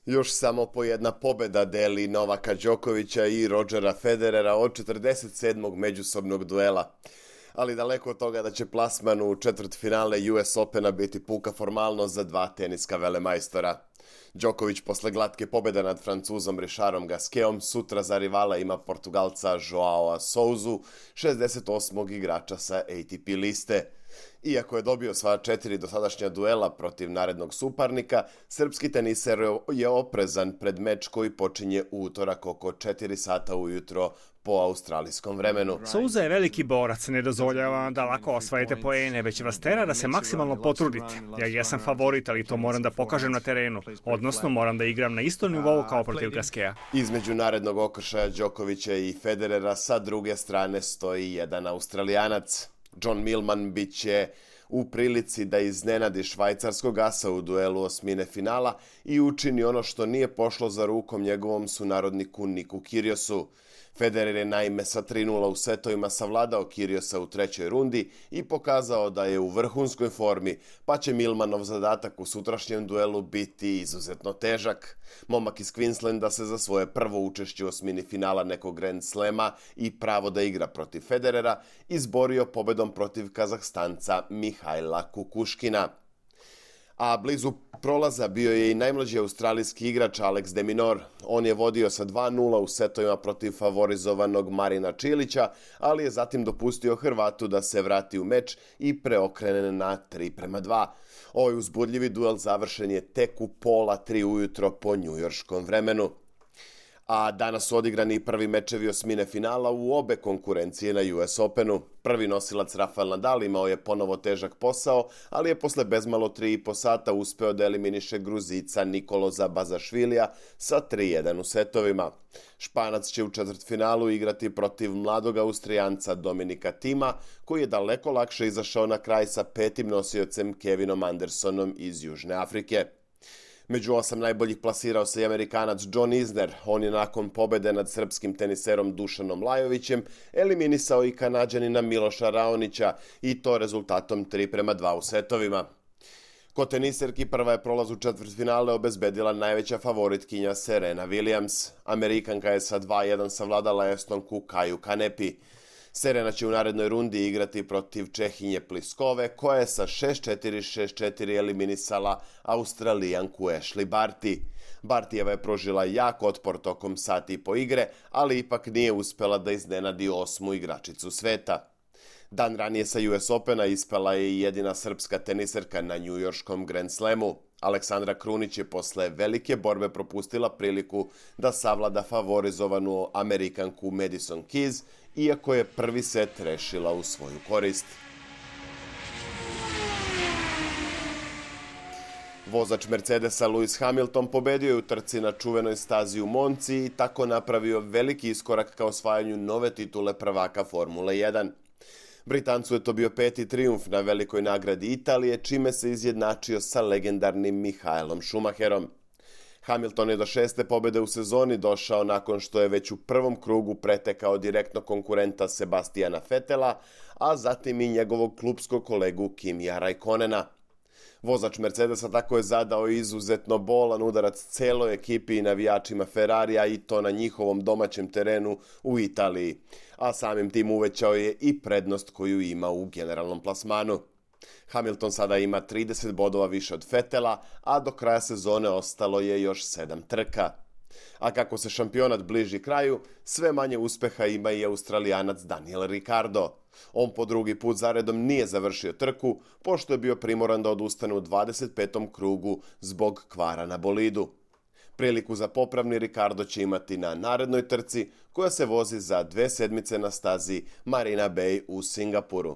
Još samo po jedna pobeda deli Novaka Đokovića i Rodgera Federera od 47. međusobnog duela. Ali daleko od toga da će plasman u četvrtfinale US Opena biti puka formalnost za dva teniska velemajstora. Đoković posle glatke pobjede nad Francuzom Richardom Gasquetom sutra za rivala ima Portugalca Joao Souzu, 68. igrača sa ATP liste. Iako je dobio sva 4 dosadašnja duela protiv narednog suparnika, srpski teniser je oprezan pred meč koji počinje u utorak oko 4 sata ujutro po australijskom vremenu. Souza je veliki borac, ne dozvoljava da lako osvajate poene, već vas tera da se maksimalno potrudite. Ja jesam favorit, ali to moram da pokažem na terenu, odnosno moram da igram na istom nivou kao protiv Gasqueta. Između narednog okršaja Đokovića i Federera sa druge strane stoji jedan Australijanac. John Millman bit će u prilici da iznenadi švajcarskog asa u duelu osmine finala i učini ono što nije pošlo za rukom njegovom sunarodniku Niku Kyrgiosu. Federer je naime sa 3:0 u setovima savladao Kyrgiosa u trećoj rundi i pokazao da je u vrhunskoj formi, pa će Millmanov zadatak u sutrašnjem duelu biti izuzetno težak. Momak iz Queenslanda se za svoje prvo učešće u osmini finala nekog Grand Slema i pravo da igra protiv Federera izborio pobedom protiv Kazahstanca Mihajla Kukuškina. A blizu prolaza bio je i najmlađi australijski igrač Alex de Minaur. On je vodio sa 2:0 u setovima protiv favorizovanog Marina Čilića, ali je zatim dopustio Hrvatu da se vrati u meč i preokrene na 3:2. Ovaj uzbudljivi duel završen je tek u 2:30 ujutro po njujorškom vremenu. A danas su odigrani prvi mečevi osmine finala u obe konkurencije na US Openu. Prvi nosilac Rafael Nadal imao je ponovo težak posao, ali je posle bezmalo 3,5 sata uspeo da eliminiše Gruzica Nikoloza Bazašvilija sa 3:1 u setovima. Španac će u četvrtfinalu igrati protiv mladog Austrijanca Dominika Tima, koji je daleko lakše izašao na kraj sa petim nosiocem Kevinom Andersonom iz Južne Afrike. Među 8 najboljih plasirao se i Amerikanac John Isner. On je nakon pobede nad srpskim teniserom Dušanom Lajovićem eliminisao i Kanađanina Miloša Raonića i to rezultatom 3:2 u setovima. Kod teniserki prva je prolaz u četvrtfinale obezbedila najveća favoritkinja Serena Williams. Amerikanka je sa 2:1 savladala Estonku Kaju Kanepi. Serena će u narednoj rundi igrati protiv Čehinje Pliskove, koja je sa 6:4, 6:4 eliminisala Australijanku Ashley Barty. Bartijeva je prožila jak otpor tokom sati i po igre, ali ipak nije uspela da iznenadi 8. igračicu sveta. Dan ranije sa US Opena ispela je i jedina srpska teniserka na njujorškom Grand Slamu. Aleksandra Krunić je posle velike borbe propustila priliku da savlada favorizovanu Amerikanku Madison Keys, iako je prvi set rešila u svoju korist. Vozač Mercedesa Lewis Hamilton pobedio je u trci na čuvenoj stazi u Monci i tako napravio veliki iskorak ka osvajanju nove titule prvaka Formule 1. Britancu je to bio 5. trijumf na velikoj nagradi Italije, čime se izjednačio sa legendarnim Michaelom Schumacherom. Hamilton je do 6. pobede u sezoni došao nakon što je već u prvom krugu pretekao direktno konkurenta Sebastiana Vettela, a zatim i njegovog klupskog kolegu Kimija Raikkonena. Vozač Mercedesa tako je zadao izuzetno bolan udarac celoj ekipi i navijačima Ferrarija i to na njihovom domaćem terenu u Italiji, a samim tim uvećao je i prednost koju ima u generalnom plasmanu. Hamilton sada ima 30 bodova više od Vettela, a do kraja sezone ostalo je još 7 trka. A kako se šampionat bliži kraju, sve manje uspeha ima i Australijanac Daniel Ricciardo. On po drugi put zaredom nije završio trku, pošto je bio primoran da odustane u 25. krugu zbog kvara na bolidu. Priliku za popravni Ricciardo će imati na narednoj trci, koja se vozi za 2 sedmice na stazi Marina Bay u Singapuru.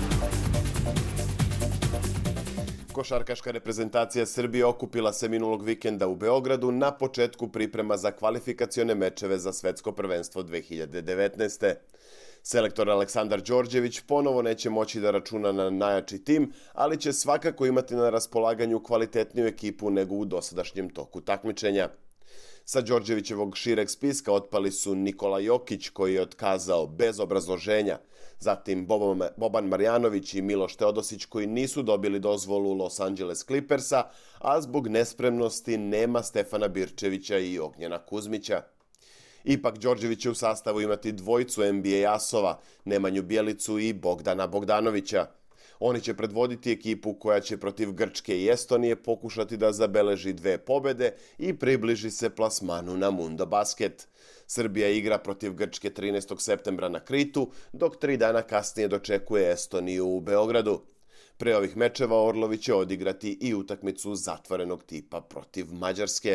Košarkaška reprezentacija Srbije okupila se minulog vikenda u Beogradu na početku priprema za kvalifikacione mečeve za svetsko prvenstvo 2019. Selektor Aleksandar Đorđević ponovo neće moći da računa na najjači tim, ali će svakako imati na raspolaganju kvalitetniju ekipu nego u dosadašnjem toku takmičenja. Sa Đorđevićevog šireg spiska otpali su Nikola Jokić, koji je otkazao bez obrazloženja, zatim Boban Marjanović i Miloš Teodosić, koji nisu dobili dozvolu Los Angeles Clippersa, a zbog nespremnosti nema Stefana Birčevića i Ognjena Kuzmića. Ipak Đorđević će u sastavu imati dvojicu NBA asova, Nemanju Bjelicu i Bogdana Bogdanovića. Oni će predvoditi ekipu koja će protiv Grčke i Estonije pokušati da zabeleži 2 pobede i približi se plasmanu na Mundo Basket. Srbija igra protiv Grčke 13. septembra na Kritu, dok 3 dana kasnije dočekuje Estoniju u Beogradu. Pre ovih mečeva Orlovi će odigrati i utakmicu zatvorenog tipa protiv Mađarske.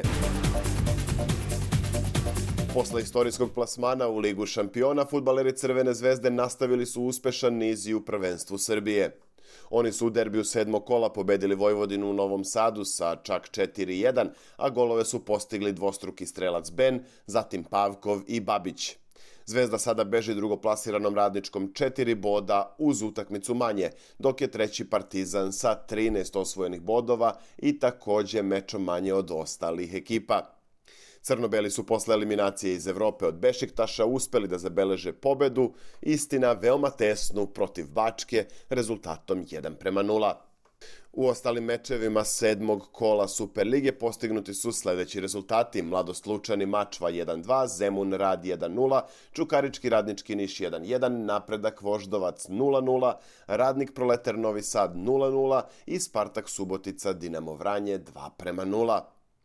Posle istorijskog plasmana u Ligu šampiona, fudbaleri Crvene zvezde nastavili su uspešan niz i u prvenstvu Srbije. Oni su u derbiju 7. kola pobedili Vojvodinu u Novom Sadu sa čak 4-1, a golove su postigli dvostruki strelac Ben, zatim Pavkov i Babić. Zvezda sada beži drugoplasiranom Radničkom 4 boda uz utakmicu manje, dok je treći Partizan sa 13 osvojenih bodova i takođe mečom manje od ostalih ekipa. Crno-beli su posle eliminacije iz Evrope od Bešiktaša uspeli da zabeleže pobedu, istina veoma tesnu protiv Bačke, rezultatom 1:0. U ostalim mečevima 7. kola Superlige postignuti su sledeći rezultati: Mladost Lučani Mačva 1:2, Zemun Rad 1:0, Čukarički Radnički Niš 1:1, Napredak Voždovac 0:0, Radnik Proletar Novi Sad 0:0 i Spartak Subotica Dinamo Vranje 2:0.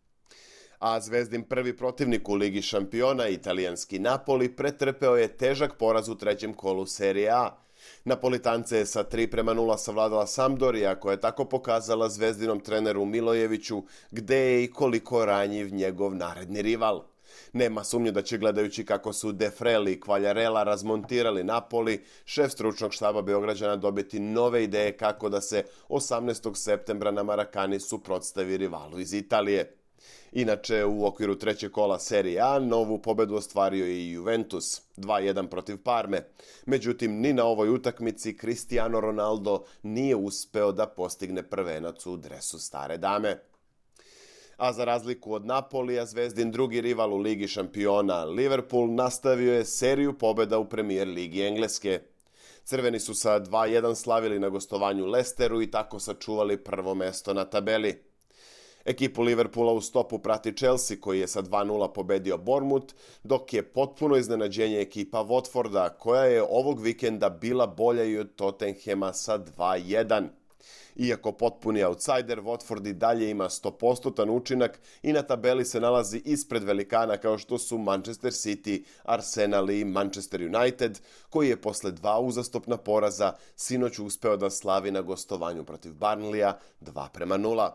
A Zvezdin prvi protivnik u Ligi šampiona, italijanski Napoli, pretrpeo je težak poraz u trećem kolu Serije A. Napolitance je sa 3:0 savladala Sampdoria, koja je tako pokazala Zvezdinom treneru Milojeviću gde je i koliko ranjiv njegov naredni rival. Nema sumnje da će, gledajući kako su De Frel i Quagliarella razmontirali Napoli, šef stručnog štaba Beograđana dobiti nove ideje kako da se 18. septembra na Marakani suprotstavi rivalu iz Italije. Inače, u okviru trećeg kola Serije A novu pobedu ostvario je i Juventus, 2:1 protiv Parme. Međutim, ni na ovoj utakmici Cristiano Ronaldo nije uspeo da postigne prvenac u dresu stare dame. A za razliku od Napolija, Zvezdin drugi rival u Ligi šampiona Liverpool nastavio je seriju pobeda u Premier Ligi Engleske. Crveni su sa 2:1 slavili na gostovanju Leicesteru i tako sačuvali prvo mesto na tabeli. Ekipu Liverpoola u stopu prati Chelsea, koji je sa 2:0 pobedio Bournemouth, dok je potpuno iznenađenje ekipa Watforda, koja je ovog vikenda bila bolja i od Tottenhema sa 2:1. Iako potpuni outsider, Watford i dalje ima 100% učinak i na tabeli se nalazi ispred velikana kao što su Manchester City, Arsenal i Manchester United, koji je posle 2 uzastopna poraza sinoć uspeo da slavi na gostovanju protiv Burnleya 2:0.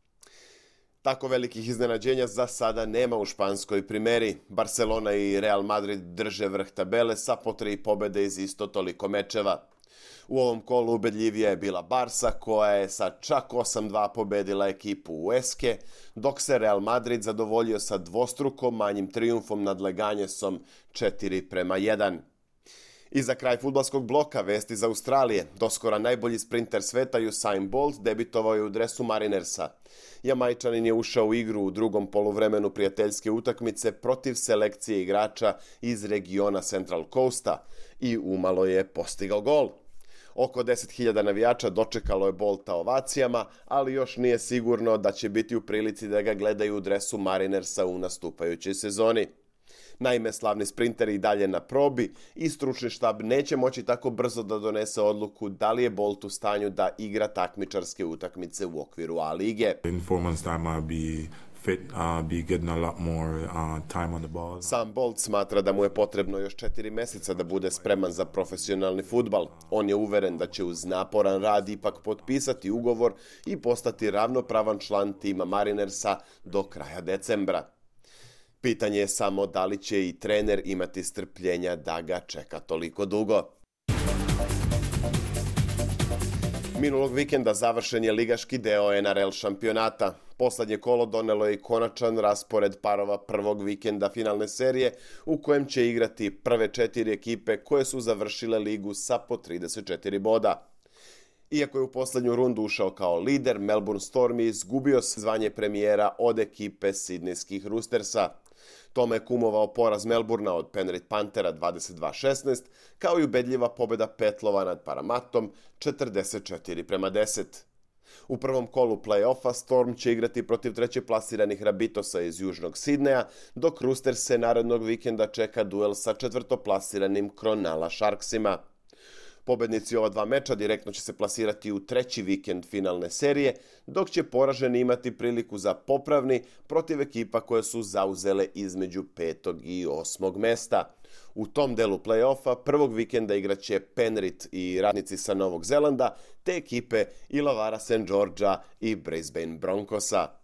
Tako velikih iznenađenja za sada nema u španskoj primeri. Barcelona i Real Madrid drže vrh tabele sa po 3 pobede iz isto toliko mečeva. U ovom kolu ubedljivija je bila Barsa, koja je sa čak 8:2 pobedila ekipu Huesque, dok se Real Madrid zadovoljio sa dvostruko manjim trijumfom nad Leganjesom 4:1. I za kraj fudbalskog bloka vesti iz Australije. Doskora najbolji sprinter sveta Usain Bolt debitovao je u dresu Marinersa. Jamajčanin je ušao u igru u drugom poluvremenu prijateljske utakmice protiv selekcije igrača iz regiona Central Coasta i umalo je postigao gol. Oko 10.000 navijača dočekalo je Bolta ovacijama, ali još nije sigurno da će biti u prilici da ga gledaju u dresu Marinersa u nastupajućoj sezoni. Naime, slavni sprinter i dalje na probi i stručni štab neće moći tako brzo da donese odluku da li je Bolt u stanju da igra takmičarske utakmice u okviru A lige. Sam Bolt smatra da mu je potrebno još 4 meseca da bude spreman za profesionalni fudbal. On je uveren da će uz naporan rad ipak potpisati ugovor i postati ravnopravan član tima Marinersa do kraja decembra. Pitanje je samo da li će i trener imati strpljenja da ga čeka toliko dugo. Minulog vikenda završen je ligaški deo NRL šampionata. Poslednje kolo donelo je i konačan raspored parova prvog vikenda finalne serije, u kojem će igrati prve 4 ekipe koje su završile ligu sa po 34 boda. Iako je u poslednju rundu ušao kao lider, Melbourne Storm je izgubio zvanje premijera od ekipe Sidnejskih Roostersa. Tome je kumovao poraz Melburna od Penrith Panthera 22-16, kao i ubedljiva pobjeda Petlova nad Paramatom 44-10. U prvom kolu play-offa Storm će igrati protiv treće plasiranih Rabitosa iz Južnog Sidneja, dok Roosters se narednog vikenda čeka duel sa četvrtoplasiranim Cronulla Sharksima. Pobednici ova dva meča direktno će se plasirati u treći vikend finalne serije, dok će poraženi imati priliku za popravni protiv ekipa koje su zauzele između 5. i 8. mesta. U tom delu play-offa prvog vikenda igraće Penrith i radnici sa Novog Zelanda, te ekipe Illawarra St. Georgea i Brisbane Broncosa.